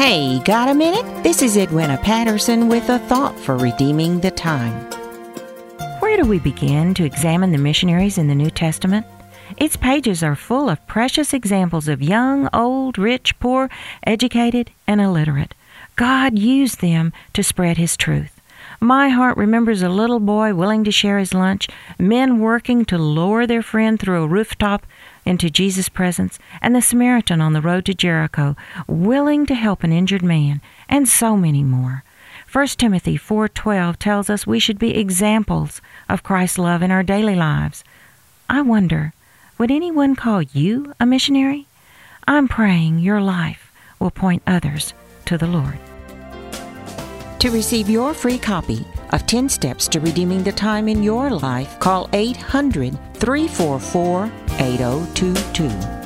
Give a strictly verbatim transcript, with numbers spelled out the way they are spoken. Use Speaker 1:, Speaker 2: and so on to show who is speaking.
Speaker 1: Hey, got a minute? This is Edwina Patterson with a thought for redeeming the time.
Speaker 2: Where do we begin to examine the missionaries in the New Testament? Its pages are full of precious examples of young, old, rich, poor, educated, and illiterate. God used them to spread His truth. My heart remembers a little boy willing to share his lunch, men working to lower their friend through a rooftop into Jesus' presence, and the Samaritan on the road to Jericho, willing to help an injured man, and so many more. First Timothy four twelve tells us we should be examples of Christ's love in our daily lives. I wonder, would anyone call you a missionary? I'm praying your life will point others to the Lord.
Speaker 1: To receive your free copy of ten Steps to Redeeming the Time in Your Life, call eight hundred, three four four, eight oh two two.